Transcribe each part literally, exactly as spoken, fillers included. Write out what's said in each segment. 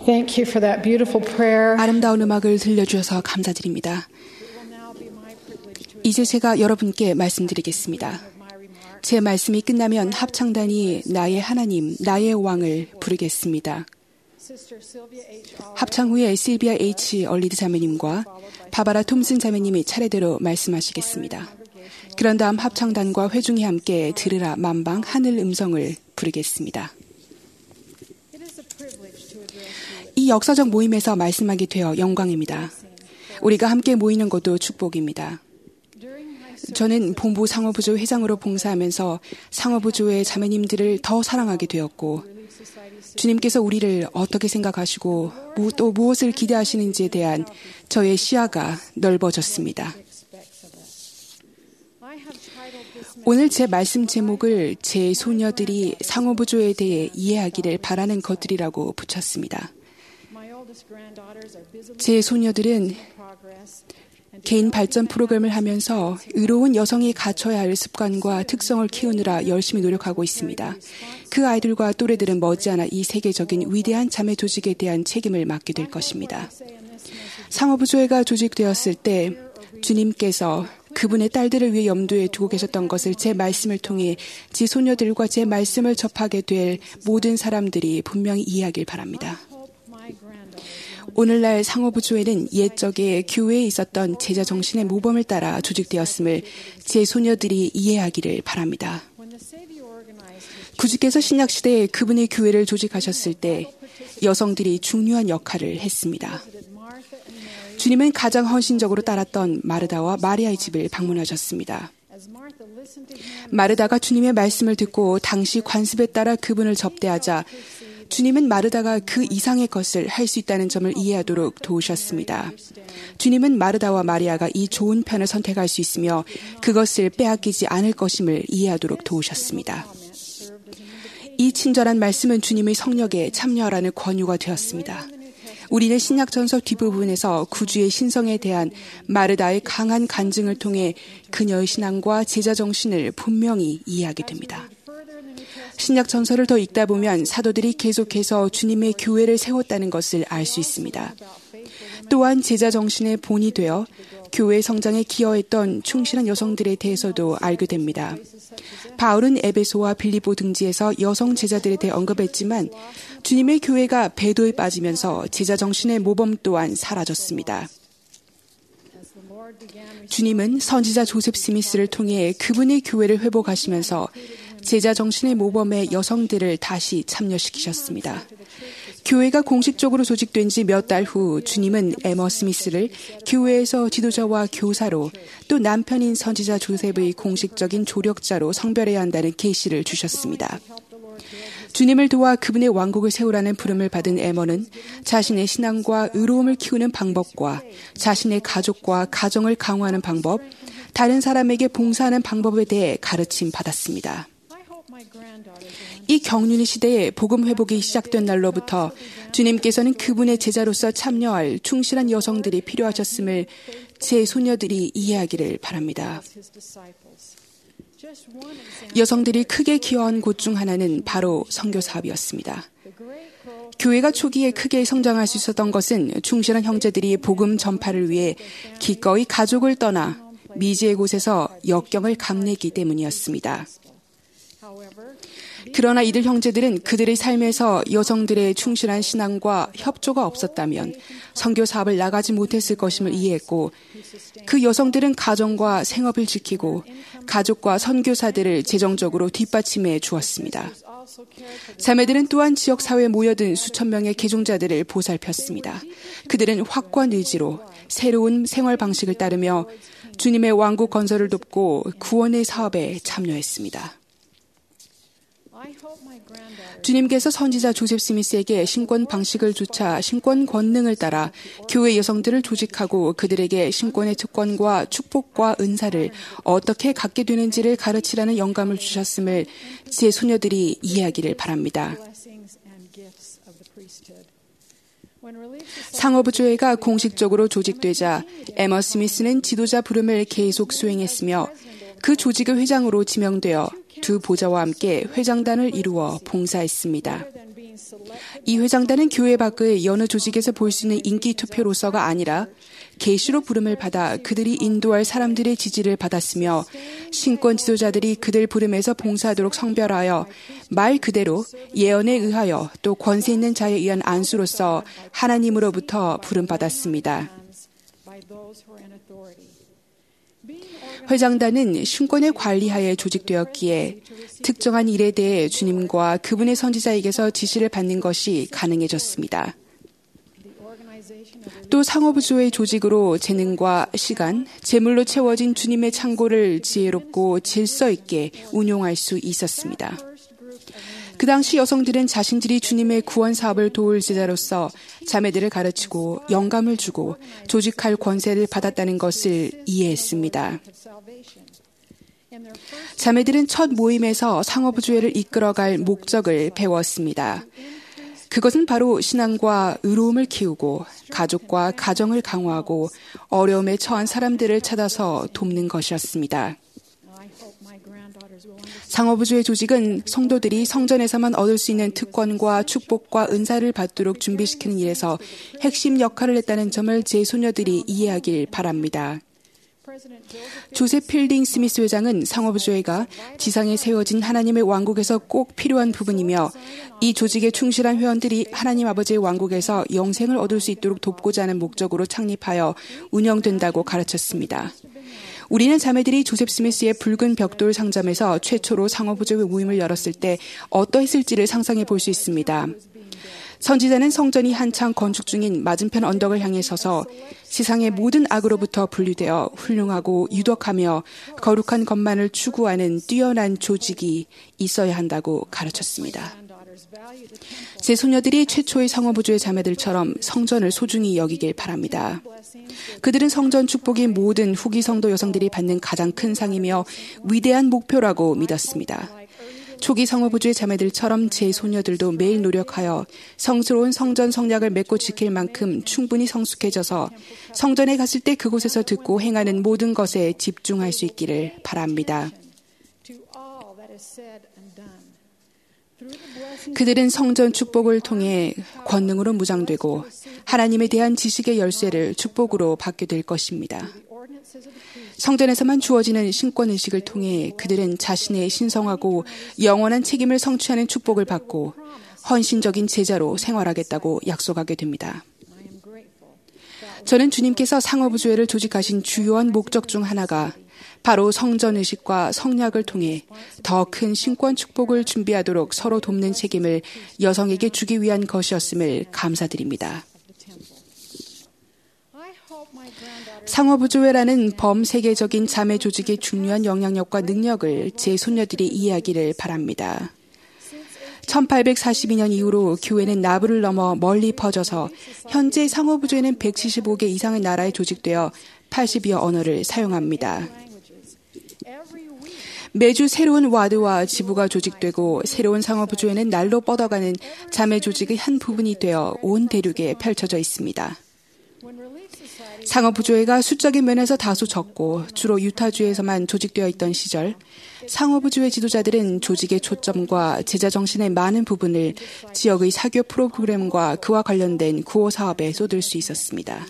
Thank you for that beautiful prayer. 아름다운 음악을 들려주셔서 감사드립니다. 이제 제가 여러분께 말씀드리겠습니다. 제 말씀이 끝나면 합창단이 나의 하나님, 나의 왕을 부르겠습니다. 합창 후에 실비아 H. 얼리드 자매님과 바바라 톰슨 자매님이 차례대로 말씀하시겠습니다. 그런 다음 합창단과 회중이 함께 들으라 만방 하늘 음성을 부르겠습니다. 이 역사적 모임에서 말씀하게 되어 영광입니다. 우리가 함께 모이는 것도 축복입니다. 저는 본부 상어부조 회장으로 봉사하면서 상어부조의 자매님들을 더 사랑하게 되었고, 주님께서 우리를 어떻게 생각하시고 또 무엇을 기대하시는지에 대한 저의 시야가 넓어졌습니다. 오늘 제 말씀 제목을 제 소녀들이 상어부조에 대해 이해하기를 바라는 것들이라고 붙였습니다. 제 소녀들은 개인 발전 프로그램을 하면서 의로운 여성이 갖춰야 할 습관과 특성을 키우느라 열심히 노력하고 있습니다. 그 아이들과 또래들은 머지않아 이 세계적인 위대한 자매 조직에 대한 책임을 맡게 될 것입니다. 상어부조회가 조직되었을 때 주님께서 그분의 딸들을 위해 염두에 두고 계셨던 것을 제 말씀을 통해 제 소녀들과 제 말씀을 접하게 될 모든 사람들이 분명히 이해하길 바랍니다. 오늘날 상어부조회는 옛적에 교회에 있었던 제자 정신의 모범을 따라 조직되었음을 제 소녀들이 이해하기를 바랍니다. 구주께서 신약시대에 그분의 교회를 조직하셨을 때 여성들이 중요한 역할을 했습니다. 주님은 가장 헌신적으로 따랐던 마르다와 마리아의 집을 방문하셨습니다. 마르다가 주님의 말씀을 듣고 당시 관습에 따라 그분을 접대하자 주님은 마르다가 그 이상의 것을 할 수 있다는 점을 이해하도록 도우셨습니다. 주님은 마르다와 마리아가 이 좋은 편을 선택할 수 있으며 그것을 빼앗기지 않을 것임을 이해하도록 도우셨습니다. 이 친절한 말씀은 주님의 성령에 참여하라는 권유가 되었습니다. 우리는 신약전서 뒷부분에서 구주의 신성에 대한 마르다의 강한 간증을 통해 그녀의 신앙과 제자 정신을 분명히 이해하게 됩니다. 신약 전서를 더 읽다 보면 사도들이 계속해서 주님의 교회를 세웠다는 것을 알 수 있습니다. 또한 제자 정신의 본이 되어 교회 성장에 기여했던 충실한 여성들에 대해서도 알게 됩니다. 바울은 에베소와 빌립보 등지에서 여성 제자들에 대해 언급했지만 주님의 교회가 배도에 빠지면서 제자 정신의 모범 또한 사라졌습니다. 주님은 선지자 조셉 스미스를 통해 그분의 교회를 회복하시면서 제자 정신의 모범의 여성들을 다시 참여시키셨습니다. 교회가 공식적으로 조직된 지 몇 달 후 주님은 에머 스미스를 교회에서 지도자와 교사로 또 남편인 선지자 조셉의 공식적인 조력자로 성별해야 한다는 계시를 주셨습니다. 주님을 도와 그분의 왕국을 세우라는 부름을 받은 에머는 자신의 신앙과 의로움을 키우는 방법과 자신의 가족과 가정을 강화하는 방법, 다른 사람에게 봉사하는 방법에 대해 가르침 받았습니다. 이 경륜의 시대에 복음 회복이 시작된 날로부터 주님께서는 그분의 제자로서 참여할 충실한 여성들이 필요하셨음을 제 소녀들이 이해하기를 바랍니다. 여성들이 크게 기여한 곳 중 하나는 바로 선교 사업이었습니다. 교회가 초기에 크게 성장할 수 있었던 것은 충실한 형제들이 복음 전파를 위해 기꺼이 가족을 떠나 미지의 곳에서 역경을 감내기 때문이었습니다. 그러나 이들 형제들은 그들의 삶에서 여성들의 충실한 신앙과 협조가 없었다면 선교 사업을 나가지 못했을 것임을 이해했고, 그 여성들은 가정과 생업을 지키고 가족과 선교사들을 재정적으로 뒷받침해 주었습니다. 자매들은 또한 지역사회에 모여든 수천 명의 개종자들을 보살폈습니다. 그들은 확고한 의지로 새로운 생활 방식을 따르며 주님의 왕국 건설을 돕고 구원의 사업에 참여했습니다. 주님께서 선지자 조셉 스미스에게 신권 방식을 조차 신권 권능을 따라 교회 여성들을 조직하고 그들에게 신권의 특권과 축복과 은사를 어떻게 갖게 되는지를 가르치라는 영감을 주셨음을 제 소녀들이 이해하기를 바랍니다. 상어부조회가 공식적으로 조직되자 에머 스미스는 지도자 부름을 계속 수행했으며 그 조직의 회장으로 지명되어 두 보좌와 함께 회장단을 이루어 봉사했습니다. 이 회장단은 교회 밖의 여느 조직에서 볼 수 있는 인기 투표로서가 아니라 계시로 부름을 받아 그들이 인도할 사람들의 지지를 받았으며 신권 지도자들이 그들 부름에서 봉사하도록 성별하여 말 그대로 예언에 의하여 또 권세 있는 자에 의한 안수로서 하나님으로부터 부름받았습니다. 회장단은 신권의 관리하에 조직되었기에 특정한 일에 대해 주님과 그분의 선지자에게서 지시를 받는 것이 가능해졌습니다. 또 상호부조의 조직으로 재능과 시간, 재물로 채워진 주님의 창고를 지혜롭고 질서 있게 운용할 수 있었습니다. 그 당시 여성들은 자신들이 주님의 구원 사업을 도울 제자로서 자매들을 가르치고 영감을 주고 조직할 권세를 받았다는 것을 이해했습니다. 자매들은 첫 모임에서 상호부조회를 이끌어갈 목적을 배웠습니다. 그것은 바로 신앙과 의로움을 키우고 가족과 가정을 강화하고 어려움에 처한 사람들을 찾아서 돕는 것이었습니다. 상호부조의 조직은 성도들이 성전에서만 얻을 수 있는 특권과 축복과 은사를 받도록 준비시키는 일에서 핵심 역할을 했다는 점을 제 소녀들이 이해하길 바랍니다. 조셉 필딩 스미스 회장은 상호부조회가 지상에 세워진 하나님의 왕국에서 꼭 필요한 부분이며 이 조직의 충실한 회원들이 하나님 아버지의 왕국에서 영생을 얻을 수 있도록 돕고자 하는 목적으로 창립하여 운영된다고 가르쳤습니다. 우리는 자매들이 조셉 스미스의 붉은 벽돌 상점에서 최초로 상호부조회 모임을 열었을 때 어떠했을지를 상상해 볼 수 있습니다. 선지자는 성전이 한창 건축 중인 맞은편 언덕을 향해 서서 세상의 모든 악으로부터 분리되어 훌륭하고 유덕하며 거룩한 것만을 추구하는 뛰어난 조직이 있어야 한다고 가르쳤습니다. 제 소녀들이 최초의 상호부조의 자매들처럼 성전을 소중히 여기길 바랍니다. 그들은 성전 축복이 모든 후기 성도 여성들이 받는 가장 큰 상이며 위대한 목표라고 믿었습니다. 초기 상호부조의 자매들처럼 제 소녀들도 매일 노력하여 성스러운 성전 성약을 맺고 지킬 만큼 충분히 성숙해져서 성전에 갔을 때 그곳에서 듣고 행하는 모든 것에 집중할 수 있기를 바랍니다. 그들은 성전 축복을 통해 권능으로 무장되고 하나님에 대한 지식의 열쇠를 축복으로 받게 될 것입니다. 성전에서만 주어지는 신권의식을 통해 그들은 자신의 신성하고 영원한 책임을 성취하는 축복을 받고 헌신적인 제자로 생활하겠다고 약속하게 됩니다. 저는 주님께서 상호부조회를 조직하신 주요한 목적 중 하나가 바로 성전의식과 성약을 통해 더 큰 신권 축복을 준비하도록 서로 돕는 책임을 여성에게 주기 위한 것이었음을 감사드립니다. 상호부조회라는 범세계적인 자매 조직의 중요한 영향력과 능력을 제 소녀들이 이해하기를 바랍니다. 천팔백사십이 년 이후로 교회는 나부를 넘어 멀리 퍼져서 현재 상호부조회는 백칠십오 개 이상의 나라에 조직되어 팔십여 언어를 사용합니다. 매주 새로운 와드와 지부가 조직되고 새로운 상호부조회는 날로 뻗어가는 자매 조직의 한 부분이 되어 온 대륙에 펼쳐져 있습니다. 상호부조회가 수적인 면에서 다소 적고 주로 유타주에서만 조직되어 있던 시절, 상호부조회 지도자들은 조직의 초점과 제자 정신의 많은 부분을 지역의 사교 프로그램과 그와 관련된 구호 사업에 쏟을 수 있었습니다.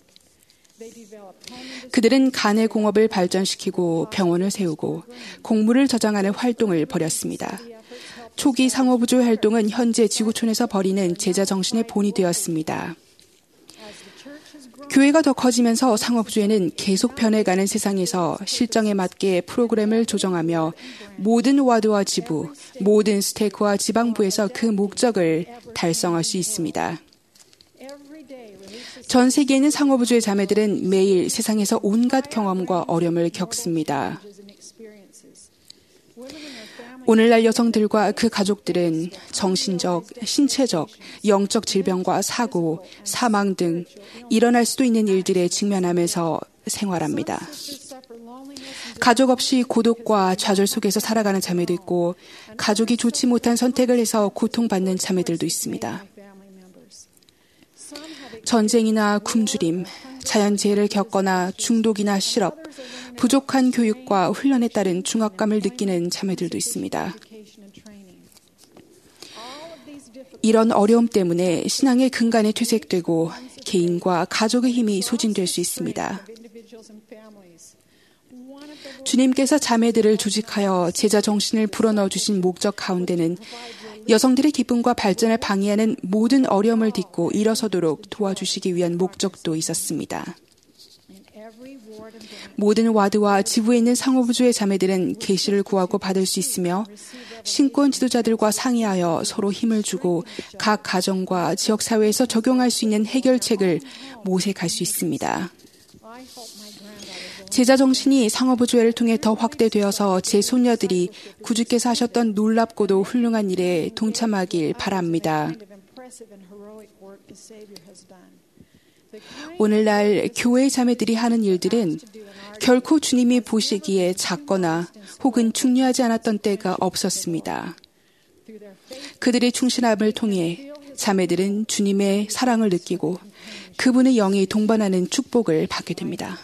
그들은 간의 공업을 발전시키고 병원을 세우고 공물을 저장하는 활동을 벌였습니다. 초기 상호부조회 활동은 현재 지구촌에서 벌이는 제자 정신의 본이 되었습니다. 교회가 더 커지면서 상호부조회는 계속 변해가는 세상에서 실정에 맞게 프로그램을 조정하며 모든 와드와 지부, 모든 스테이크와 지방부에서 그 목적을 달성할 수 있습니다. 전 세계에 있는 상호부조회 자매들은 매일 세상에서 온갖 경험과 어려움을 겪습니다. 오늘날 여성들과 그 가족들은 정신적, 신체적, 영적 질병과 사고, 사망 등 일어날 수도 있는 일들에 직면하면서 생활합니다. 가족 없이 고독과 좌절 속에서 살아가는 자매도 있고 가족이 좋지 못한 선택을 해서 고통받는 자매들도 있습니다. 전쟁이나 굶주림, 자연재해를 겪거나 중독이나 실업, 부족한 교육과 훈련에 따른 중압감을 느끼는 자매들도 있습니다. 이런 어려움 때문에 신앙의 근간이 퇴색되고 개인과 가족의 힘이 소진될 수 있습니다. 주님께서 자매들을 조직하여 제자 정신을 불어넣어 주신 목적 가운데는 여성들의 기쁨과 발전을 방해하는 모든 어려움을 딛고 일어서도록 도와주시기 위한 목적도 있었습니다. 모든 와드와 지부에 있는 상호부주의 자매들은 계시를 구하고 받을 수 있으며 신권 지도자들과 상의하여 서로 힘을 주고 각 가정과 지역사회에서 적용할 수 있는 해결책을 모색할 수 있습니다. 제자 정신이 상호부조회를 통해 더 확대되어서 제 손녀들이 구주께서 하셨던 놀랍고도 훌륭한 일에 동참하길 바랍니다. 오늘날 교회 자매들이 하는 일들은 결코 주님이 보시기에 작거나 혹은 중요하지 않았던 때가 없었습니다. 그들의 충실함을 통해 자매들은 주님의 사랑을 느끼고 그분의 영이 동반하는 축복을 받게 됩니다.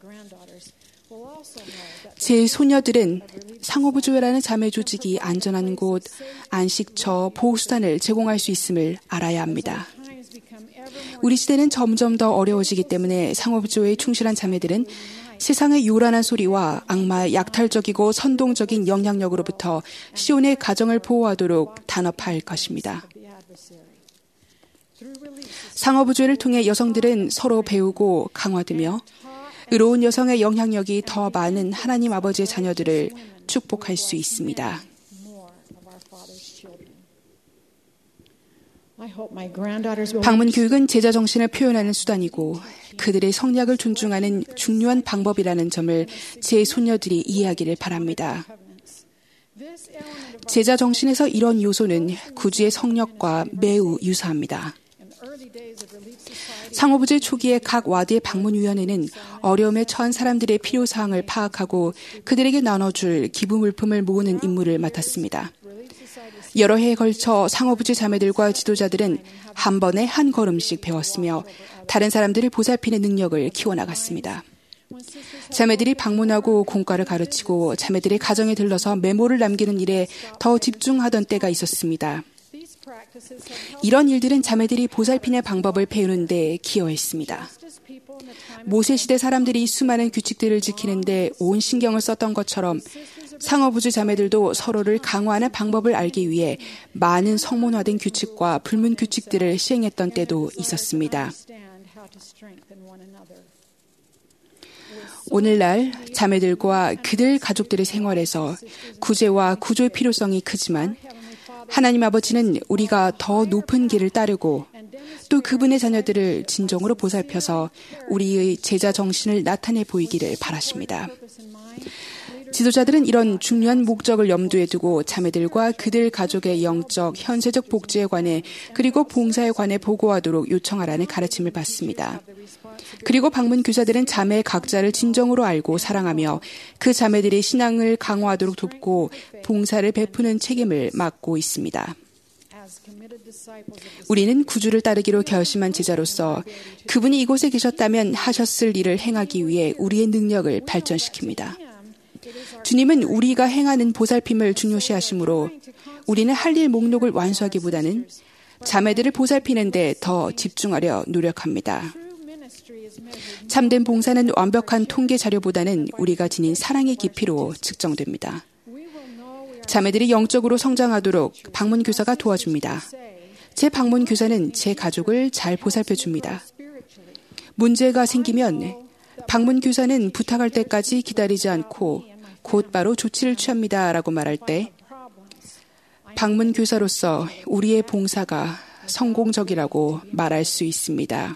제 소녀들은 상호부조회라는 자매 조직이 안전한 곳, 안식처, 보호수단을 제공할 수 있음을 알아야 합니다. 우리 시대는 점점 더 어려워지기 때문에 상호부조회에 충실한 자매들은 세상의 요란한 소리와 악마의 약탈적이고 선동적인 영향력으로부터 시온의 가정을 보호하도록 단합할 것입니다. 상호부조회를 통해 여성들은 서로 배우고 강화되며 의로운 여성의 영향력이 더 많은 하나님 아버지의 자녀들을 축복할 수 있습니다. 방문 교육은 제자 정신을 표현하는 수단이고 그들의 성약을 존중하는 중요한 방법이라는 점을 제 손녀들이 이해하기를 바랍니다. 제자 정신에서 이런 요소는 구주의 성역과 매우 유사합니다. 상호부제 초기에 각 와드의 방문위원회는 어려움에 처한 사람들의 필요사항을 파악하고 그들에게 나눠줄 기부물품을 모으는 임무를 맡았습니다. 여러 해에 걸쳐 상호부제 자매들과 지도자들은 한 번에 한 걸음씩 배웠으며 다른 사람들을 보살피는 능력을 키워나갔습니다. 자매들이 방문하고 공과를 가르치고 자매들의 가정에 들러서 메모를 남기는 일에 더 집중하던 때가 있었습니다. 이런 일들은 자매들이 보살피는 방법을 배우는 데 기여했습니다. 모세시대 사람들이 수많은 규칙들을 지키는데 온 신경을 썼던 것처럼 상호부주 자매들도 서로를 강화하는 방법을 알기 위해 많은 성문화된 규칙과 불문 규칙들을 시행했던 때도 있었습니다. 오늘날 자매들과 그들 가족들의 생활에서 구제와 구조의 필요성이 크지만 하나님 아버지는 우리가 더 높은 길을 따르고 또 그분의 자녀들을 진정으로 보살펴서 우리의 제자 정신을 나타내 보이기를 바라십니다. 지도자들은 이런 중요한 목적을 염두에 두고 자매들과 그들 가족의 영적, 현세적 복지에 관해 그리고 봉사에 관해 보고하도록 요청하라는 가르침을 받습니다. 그리고 방문 교사들은 자매 각자를 진정으로 알고 사랑하며 그 자매들의 신앙을 강화하도록 돕고 봉사를 베푸는 책임을 맡고 있습니다. 우리는 구주를 따르기로 결심한 제자로서 그분이 이곳에 계셨다면 하셨을 일을 행하기 위해 우리의 능력을 발전시킵니다. 주님은 우리가 행하는 보살핌을 중요시하시므로 우리는 할 일 목록을 완수하기보다는 자매들을 보살피는 데 더 집중하려 노력합니다. 참된 봉사는 완벽한 통계 자료보다는 우리가 지닌 사랑의 깊이로 측정됩니다. 자매들이 영적으로 성장하도록 방문 교사가 도와줍니다. 제 방문 교사는 제 가족을 잘 보살펴 줍니다. 문제가 생기면 방문 교사는 부탁할 때까지 기다리지 않고 곧바로 조치를 취합니다. 라고 말할 때 방문 교사로서 우리의 봉사가 성공적이라고 말할 수 있습니다.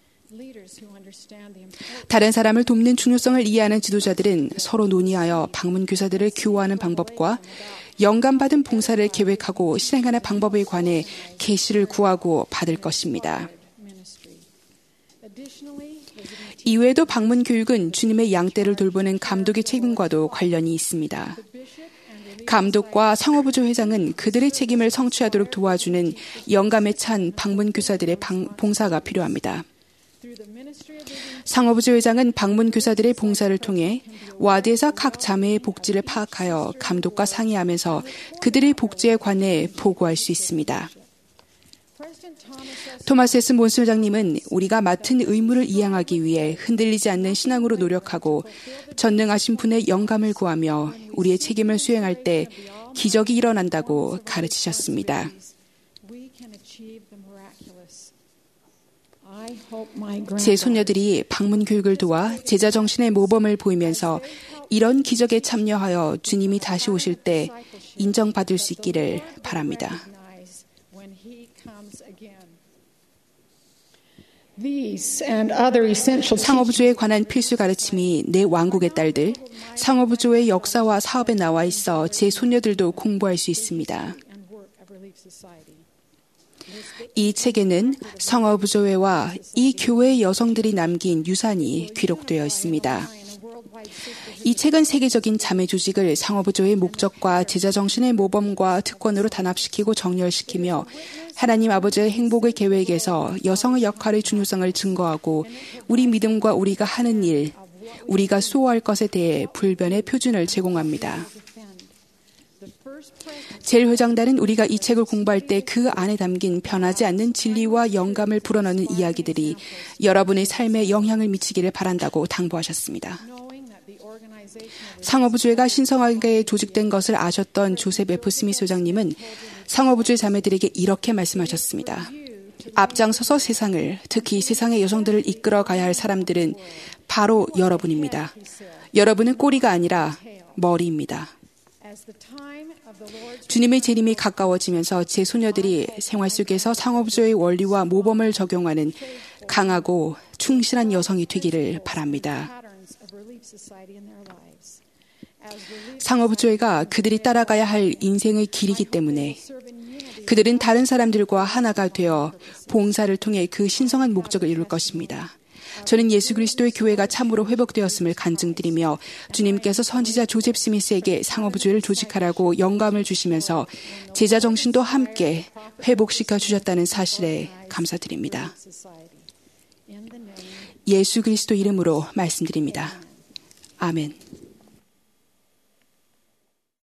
다른 사람을 돕는 중요성을 이해하는 지도자들은 서로 논의하여 방문 교사들을 교화하는 방법과 영감받은 봉사를 계획하고 실행하는 방법에 관해 계시를 구하고 받을 것입니다. 이외에도 방문 교육은 주님의 양떼를 돌보는 감독의 책임과도 관련이 있습니다. 감독과 상호부조 회장은 그들의 책임을 성취하도록 도와주는 영감에 찬 방문 교사들의 방, 봉사가 필요합니다. 상호부조 회장은 방문 교사들의 봉사를 통해 와드에서 각 자매의 복지를 파악하여 감독과 상의하면서 그들의 복지에 관해 보고할 수 있습니다. 토마스 에스 몬소장님은 우리가 맡은 의무를 이행하기 위해 흔들리지 않는 신앙으로 노력하고 전능하신 분의 영감을 구하며 우리의 책임을 수행할 때 기적이 일어난다고 가르치셨습니다. 제 손녀들이 방문 교육을 도와 제자 정신의 모범을 보이면서 이런 기적에 참여하여 주님이 다시 오실 때 인정받을 수 있기를 바랍니다. 상업주의에 관한 필수 가르침이 내 왕국의 딸들, 상업주의의 역사와 사업에 나와 있어 제 손녀들도 공부할 수 있습니다. 이 책에는 성어부조회와 이 교회의 여성들이 남긴 유산이 기록되어 있습니다. 이 책은 세계적인 자매 조직을 상어부조의 목적과 제자 정신의 모범과 특권으로 단합시키고 정렬시키며 하나님 아버지의 행복의 계획에서 여성의 역할의 중요성을 증거하고 우리 믿음과 우리가 하는 일, 우리가 수호할 것에 대해 불변의 표준을 제공합니다. 제일회장단은 우리가 이 책을 공부할 때 그 안에 담긴 변하지 않는 진리와 영감을 불어넣는 이야기들이 여러분의 삶에 영향을 미치기를 바란다고 당부하셨습니다. 상어부조회가 신성하게 조직된 것을 아셨던 조셉 에프 스미스 소장님은 상어부조회 자매들에게 이렇게 말씀하셨습니다. 앞장서서 세상을, 특히 세상의 여성들을 이끌어 가야 할 사람들은 바로 여러분입니다. 여러분은 꼬리가 아니라 머리입니다. 주님의 재림이 가까워지면서 제 소녀들이 생활 속에서 상업주의 원리와 모범을 적용하는 강하고 충실한 여성이 되기를 바랍니다. 상업주의가 그들이 따라가야 할 인생의 길이기 때문에 그들은 다른 사람들과 하나가 되어 봉사를 통해 그 신성한 목적을 이룰 것입니다. 저는 예수 그리스도의 교회가 참으로 회복되었음을 간증드리며 주님께서 선지자 조셉 스미스에게 상어부조회를 조직하라고 영감을 주시면서 제자 정신도 함께 회복시켜 주셨다는 사실에 감사드립니다. 예수 그리스도 이름으로 말씀드립니다. 아멘.